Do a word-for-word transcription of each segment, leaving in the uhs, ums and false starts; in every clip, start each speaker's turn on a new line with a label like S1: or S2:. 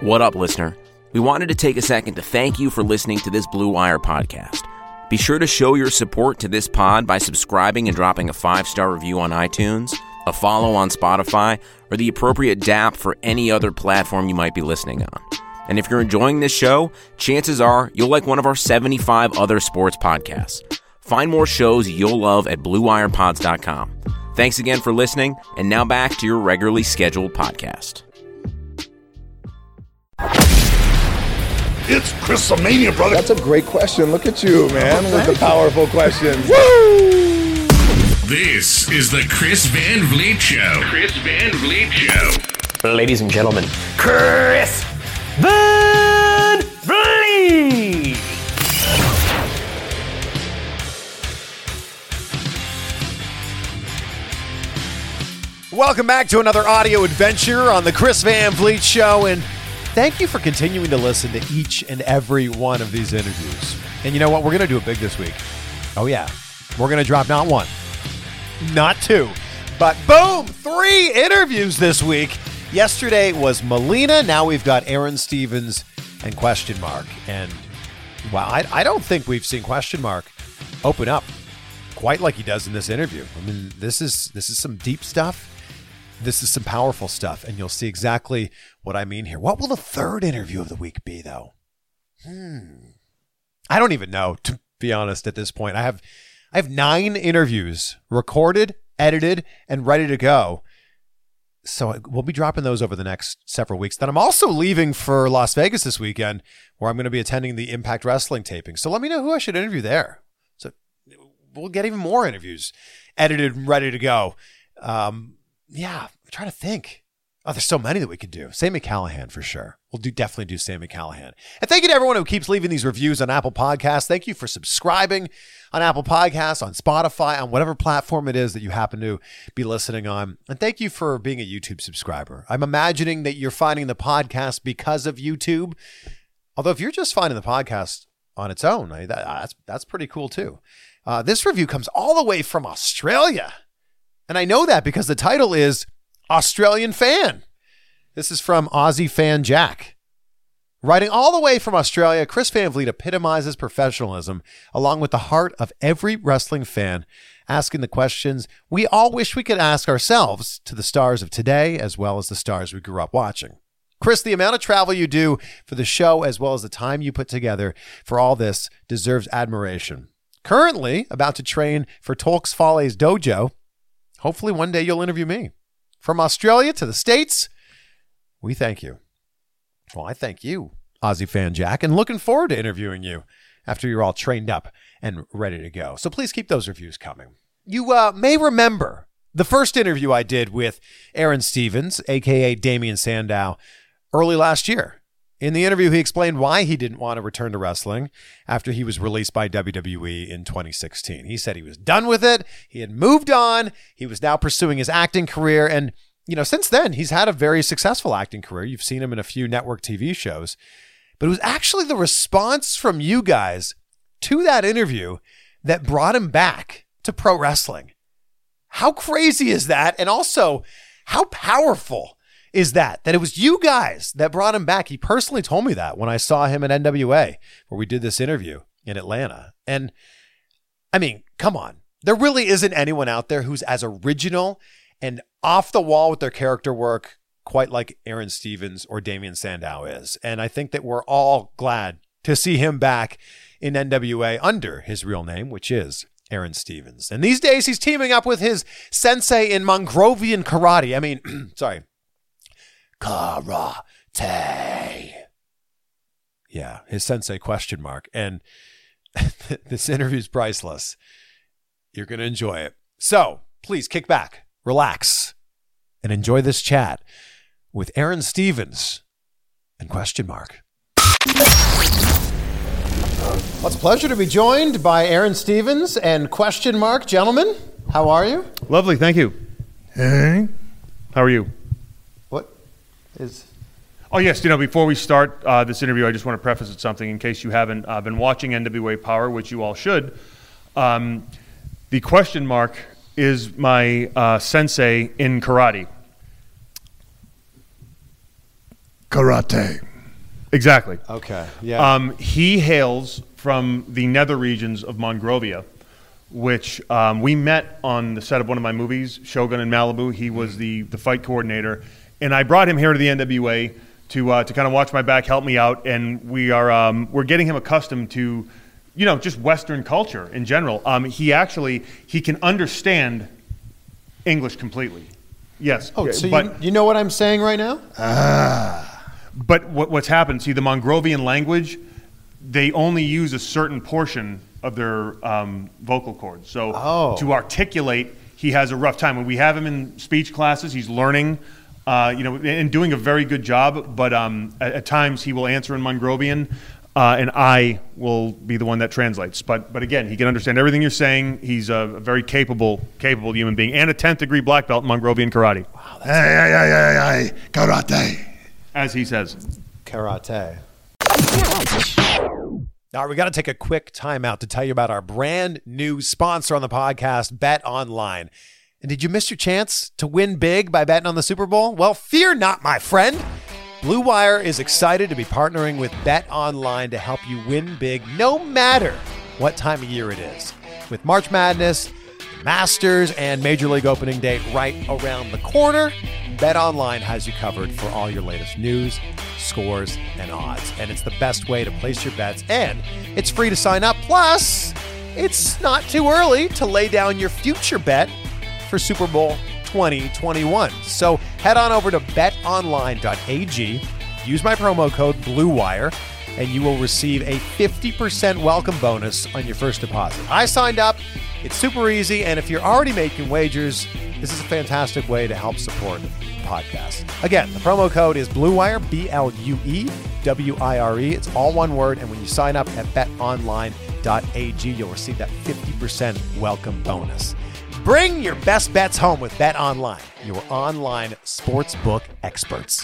S1: What up, listener? We wanted to take a second to thank you for listening to this Blue Wire podcast. Be sure to show your support to this pod by subscribing and dropping a five-star review on iTunes, a follow on Spotify, or the appropriate dap for any other platform you might be listening on. And if you're enjoying this show, chances are you'll like one of our seventy-five other sports podcasts. Find more shows you'll love at blue wire pods dot com. Thanks again for listening, and now back to your regularly scheduled podcast.
S2: It's Chris-a-mania, brother.
S3: That's a great question. Look at you, man, with the powerful questions.
S2: Woo!
S4: This is the Chris Van Vliet Show. Chris Van Vliet Show.
S5: Ladies and gentlemen, Chris Van Vliet.
S6: Welcome back to another audio adventure on the Chris Van Vliet Show, and thank you for continuing to listen to each and every one of these interviews. And you know what? We're going to do it big this week. Oh, yeah. We're going to drop not one, not two, but boom, three interviews this week. Yesterday was Melina. Now we've got Aaron Stevens and Question Mark. And, wow, I, I don't think we've seen Question Mark open up quite like he does in this interview. I mean, this is this is some deep stuff. This is some powerful stuff, and you'll see exactly what I mean here. What will the third interview of the week be, though? Hmm. I don't even know, to be honest, at this point. I have I have nine interviews recorded, edited, and ready to go. So we'll be dropping those over the next several weeks. Then I'm also leaving for Las Vegas this weekend, where I'm going to be attending the Impact Wrestling taping. So let me know who I should interview there. So we'll get even more interviews edited and ready to go. Um, yeah, I'm trying to think. Oh, there's so many that we could do. Sammy Callahan for sure. We'll do definitely do Sammy Callahan. And thank you to everyone who keeps leaving these reviews on Apple Podcasts. Thank you for subscribing on Apple Podcasts, on Spotify, on whatever platform it is that you happen to be listening on. And thank you for being a YouTube subscriber. I'm imagining that you're finding the podcast because of YouTube. Although if you're just finding the podcast on its own, I, that, that's, that's pretty cool too. Uh, this review comes all the way from Australia. And I know that because the title is Australian Fan. This is from Aussie Fan Jack. Writing all the way from Australia, Chris Van Vliet epitomizes professionalism along with the heart of every wrestling fan, asking the questions we all wish we could ask ourselves to the stars of today as well as the stars we grew up watching. Chris, the amount of travel you do for the show as well as the time you put together for all this deserves admiration. Currently about to train for Tolks Folle's dojo. Hopefully one day you'll interview me. From Australia to the States, we thank you. Well, I thank you, Aussie Fan Jack, and looking forward to interviewing you after you're all trained up and ready to go. So please keep those reviews coming. You uh, may remember the first interview I did with Aaron Stevens, a k a. Damien Sandow, early last year. In the interview, he explained why he didn't want to return to wrestling after he was released by W W E in twenty sixteen. He said he was done with it. He had moved on. He was now pursuing his acting career. And, you know, since then, he's had a very successful acting career. You've seen him in a few network T V shows. But it was actually the response from you guys to that interview that brought him back to pro wrestling. How crazy is that? And also, how powerful is that, that it was you guys that brought him back. He personally told me that when I saw him at N W A, where we did this interview in Atlanta. And I mean, come on. There really isn't anyone out there who's as original and off the wall with their character work quite like Aaron Stevens or Damien Sandow is. And I think that we're all glad to see him back in N W A under his real name, which is Aaron Stevens. And these days he's teaming up with his sensei in Mongrovian karate. I mean, sorry. Karate. Yeah, his sensei question mark. And this interview is priceless. You're going to enjoy it. So please kick back, relax, and enjoy this chat with Aaron Stevens and question mark. Well, it's a pleasure to be joined by Aaron Stevens and question mark. Gentlemen, how are you?
S7: Lovely, thank you.
S2: Hey.
S7: How are you?
S6: What is...
S7: Oh, yes, you know, before we start uh, this interview, I just want to preface with something in case you haven't uh, been watching N W A Power, which you all should. Um, the question mark is my uh, sensei in karate.
S2: Karate.
S7: Exactly.
S6: Okay. Yeah.
S7: Um, he hails from the nether regions of Monrovia, which um, we met on the set of one of my movies, Shogun in Malibu. He was the, the fight coordinator. And I brought him here to the N W A to uh, to kind of watch my back, help me out. And we are um, we're getting him accustomed to, you know, just Western culture in general. Um, he actually, he can understand English completely. Yes.
S6: oh, so
S7: but,
S6: you, you know what I'm saying right now?
S7: But what, what's happened, see, the Mongrovian language, they only use a certain portion of their um, vocal cords. So
S6: Oh.
S7: to articulate, he has a rough time. When we have him in speech classes, he's learning, uh, you know, and doing a very good job. But um, at, at times he will answer in Mongrovian, uh, and I will be the one that translates. But but again, he can understand everything you're saying. He's a very capable, capable human being, and a tenth degree black belt in Mongrovian karate,
S2: Hey, hey, hey, hey, hey, karate.
S7: as he says.
S6: Karate. All right, we got to take a quick timeout to tell you about our brand new sponsor on the podcast, Bet Online. And did you miss your chance to win big by betting on the Super Bowl? Well, fear not, my friend. Blue Wire is excited to be partnering with Bet Online to help you win big no matter what time of year it is. With March Madness, Masters, and Major League Opening Day right around the corner, Bet Online has you covered for all your latest news, scores, and odds. And it's the best way to place your bets, and it's free to sign up. Plus, it's not too early to lay down your future bet for Super Bowl twenty twenty-one. So head on over to bet online dot a g, use my promo code BLUEWIRE, and you will receive a fifty percent welcome bonus on your first deposit. I signed up. It's super easy, and if you're already making wagers, this is a fantastic way to help support the podcast. Again, the promo code is BLUEWIRE, B L U E W I R E. It's all one word, and when you sign up at bet online dot a g, you'll receive that fifty percent welcome bonus. Bring your best bets home with Bet Online, your online sportsbook experts.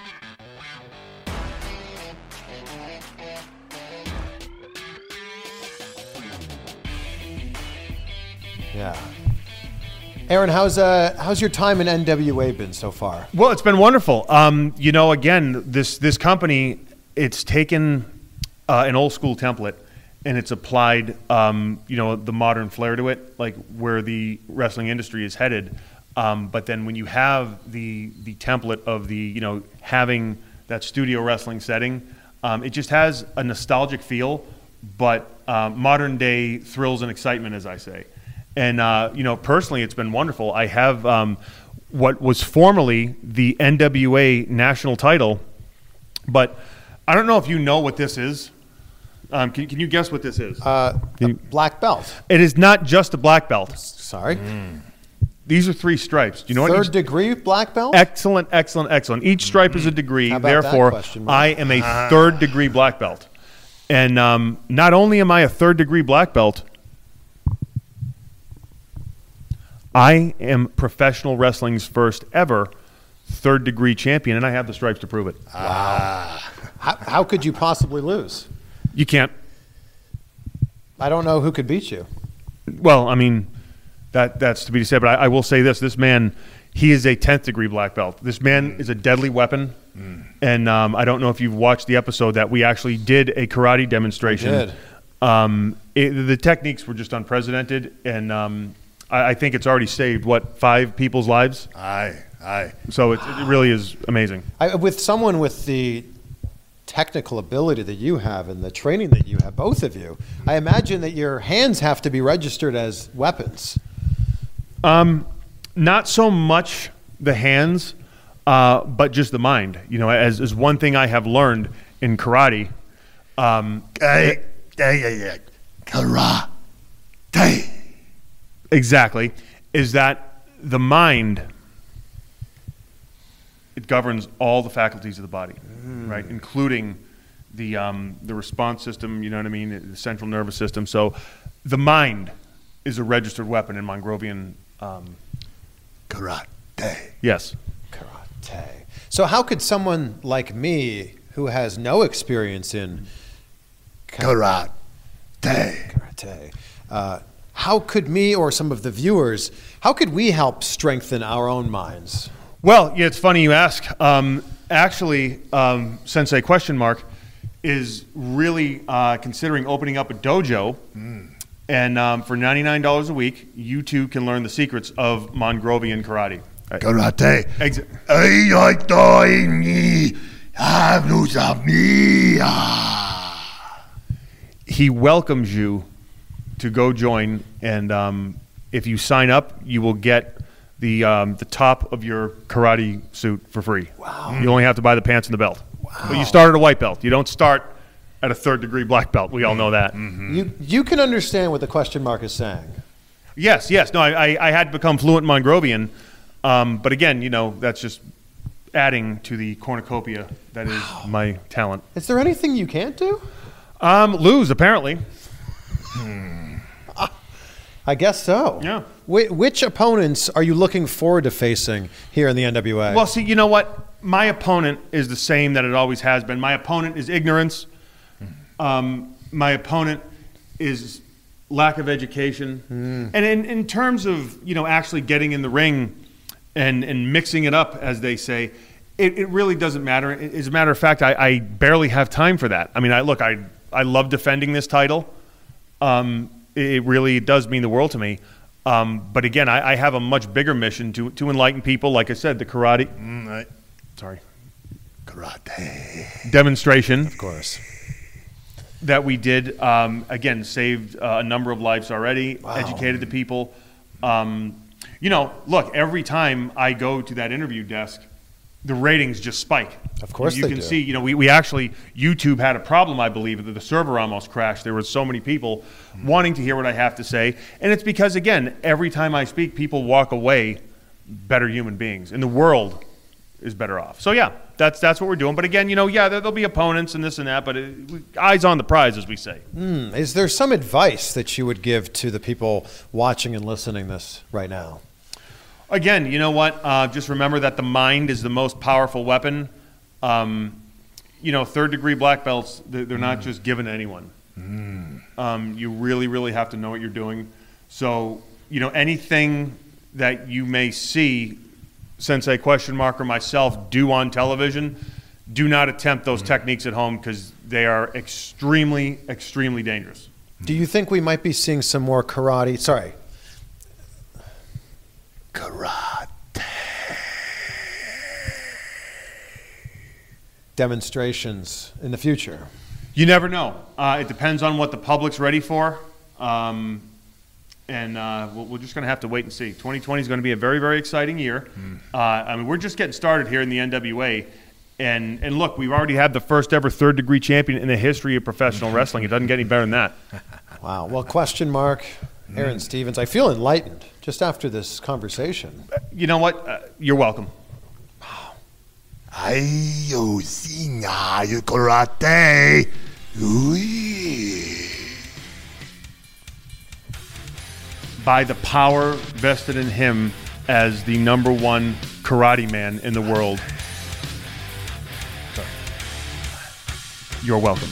S6: Yeah. Aaron, how's uh how's your time in N W A been so far?
S7: Well, it's been wonderful. Um, you know, again, this this company, it's taken uh, an old school template and it's applied, um, you know, the modern flair to it, like where the wrestling industry is headed. Um, but then when you have the the template of the, you know, having that studio wrestling setting, um, it just has a nostalgic feel, but uh, modern day thrills and excitement, as I say. And, uh, you know, personally, it's been wonderful. I have um, what was formerly the N W A national title, but I don't know if you know what this is. Um, can, can you guess what this is?
S6: Uh, a black belt.
S7: It is not just a black belt.
S6: Sorry.
S7: These are three stripes. Do you know what
S6: Third
S7: each-
S6: degree black belt?
S7: Excellent, excellent, excellent. Each stripe is a degree.
S6: How about that
S7: Therefore,
S6: question, Mike?
S7: I am a third degree black belt. And um, not only am I a third degree black belt, I am professional wrestling's first ever third degree champion, and I have the stripes to prove it.
S6: How, how could you possibly lose?
S7: You can't.
S6: I don't know who could beat you.
S7: Well, I mean, that that's to be said, but I, I will say this. This man, he is a tenth degree black belt. This man is a deadly weapon. Mm. And um, I don't know if you've watched the episode that we actually did a karate demonstration.
S6: I did.
S7: Um, it, the techniques were just unprecedented, and um, I, I think it's already saved, what, five people's lives?
S2: Aye, aye.
S7: So it, it really is amazing.
S6: I, with someone with the technical ability that you have and the training that you have, both of you, I imagine that your hands have to be registered as weapons.
S7: Um, not so much the hands, uh, but just the mind. You know, as, as one thing I have learned in karate. Um,
S2: Hey, hey, hey, hey. Karate.
S7: exactly, is that the mind, it governs all the faculties of the body, mm. right, including the um, the response system. You know what I mean, the central nervous system. So, the mind is a registered weapon in Mongrovian. Um,
S2: Karate.
S7: yes.
S6: Karate. So how could someone like me, who has no experience in
S2: Karate.
S6: karate, uh, how could me or some of the viewers, how could we help strengthen our own minds?
S7: Well, yeah, it's funny you ask. Um, actually, um, Sensei question mark, is really uh, considering opening up a dojo. Mm. And um, for ninety-nine dollars a week, you too can learn the secrets of Mongrovian karate.
S2: Karate.
S7: Exit.
S2: Ay, ay, ay, me. Hablos a mí.
S7: He welcomes you to go join, and um, if you sign up, you will get the um, the top of your karate suit for free. Wow! You only have to buy the pants and the belt. Wow! But you start at a white belt. You don't start at a third degree black belt. We all know that.
S6: Mm-hmm. You you can understand what the question mark is saying.
S7: Yes, yes. No, I I, I had become fluent in Mongrovian, um, but again, you know, that's just adding to the cornucopia that is wow. my talent.
S6: Is there anything you can't do?
S7: Um, lose apparently.
S6: Hmm. Uh, I guess so.
S7: Yeah.
S6: Wh- which opponents are you looking forward to facing here in the N W A?
S7: Well, see, you know what? My opponent is the same that it always has been. My opponent is ignorance. Um, my opponent is lack of education. Mm. And in, in terms of, you know, actually getting in the ring and, and mixing it up, as they say, it, it really doesn't matter. As a matter of fact, I, I barely have time for that. I mean, I look, I I love defending this title. Um, it really does mean the world to me. Um, but again, I, I have a much bigger mission to to enlighten people. Like I said, the karate.
S2: Mm, right.
S7: Sorry.
S2: Karate.
S7: Demonstration.
S6: Of course.
S7: That we did, um, again, saved uh, a number of lives already, wow. educated the people. Um, you know, look, every time I go to that interview desk, the ratings just spike.
S6: Of course
S7: you
S6: they
S7: can
S6: do.
S7: see, you know, we, we actually, YouTube had a problem, I believe, that the server almost crashed. There were so many people mm-hmm. wanting to hear what I have to say. And it's because, again, every time I speak, people walk away better human beings. And the world is better off. So, yeah, that's that's what we're doing. But again, you know, yeah, there, there'll be opponents and this and that, but it, we, eyes on the prize, as we say.
S6: Mm. Is there some advice that you would give to the people watching and listening this right now?
S7: Again, you know what? Uh, just remember that the mind is the most powerful weapon. Um, you know, third-degree black belts, they're, they're mm. not just given to anyone. Mm. Um, you really, really have to know what you're doing. So, you know, anything that you may see Sensei Question Mark or myself do on television, do not attempt those mm. techniques at home because they are extremely, extremely dangerous.
S6: Do you think we might be seeing some more karate? Sorry.
S2: Karate.
S6: Demonstrations in the future?
S7: You never know. Uh, it depends on what the public's ready for. Um, and uh, we're, we're just going to have to wait and see. twenty twenty is going to be a very, very exciting year. Mm. Uh, I mean, we're just getting started here in the N W A. And, and look, we've already had the first ever third degree champion in the history of professional wrestling. It doesn't get any better than that.
S6: Wow. Well, Question Mark, Aaron mm. Stevens, I feel enlightened just after this conversation.
S7: You know what? Uh, you're welcome.
S2: Ay, yo, singa, yo, karate. Ooh.
S7: By the power vested in him as the number one karate man in the world. Sorry. You're welcome.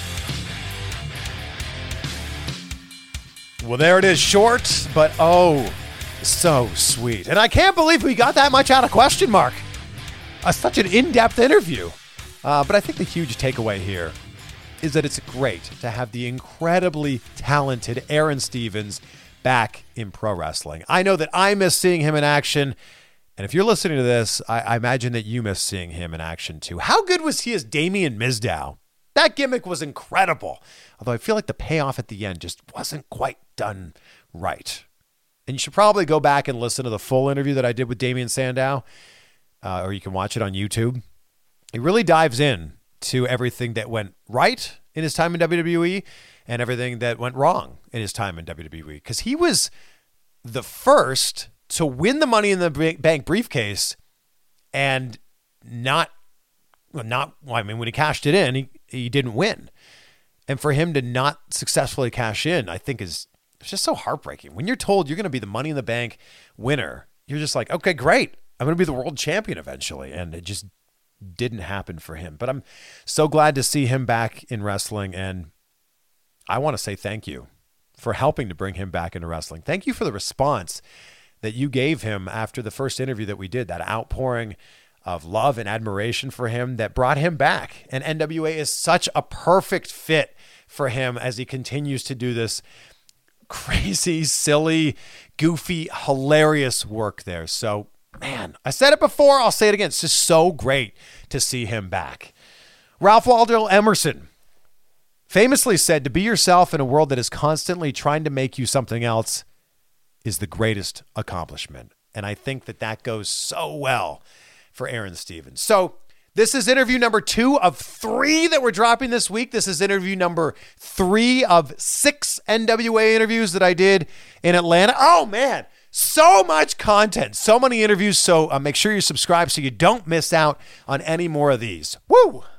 S6: Well, there it is, short, but oh, so sweet. And I can't believe we got that much out of Question Mark. Uh, such an in-depth interview. Uh, but I think the huge takeaway here is that it's great to have the incredibly talented Aaron Stevens back in pro wrestling. I know that I miss seeing him in action. And if you're listening to this, I, I imagine that you miss seeing him in action too. How good was he as Damien Mizdow? That gimmick was incredible. Although I feel like the payoff at the end just wasn't quite done right. And you should probably go back and listen to the full interview that I did with Damien Sandow. Uh, or you can watch it on YouTube. He really dives in to everything that went right in his time in W W E and everything that went wrong in his time in W W E. Because he was the first to win the Money in the Bank briefcase and not, well, not, well, I mean, when he cashed it in, he, he didn't win. And for him to not successfully cash in, I think is it's just so heartbreaking. When you're told you're going to be the Money in the Bank winner, you're just like, okay, great. I'm going to be the world champion eventually. And it just didn't happen for him. But I'm so glad to see him back in wrestling. And I want to say thank you for helping to bring him back into wrestling. Thank you for the response that you gave him after the first interview that we did, that outpouring of love and admiration for him that brought him back. And N W A is such a perfect fit for him as he continues to do this crazy, silly, goofy, hilarious work there. So, man, I said it before, I'll say it again. It's just so great to see him back. Ralph Waldo Emerson famously said, to be yourself in a world that is constantly trying to make you something else is the greatest accomplishment. And I think that that goes so well for Aaron Stevens. So this is interview number two of three that we're dropping this week. This is interview number three of six N W A interviews that I did in Atlanta. Oh, man, so much content, so many interviews. So uh, make sure you subscribe so you don't miss out on any more of these. Woo!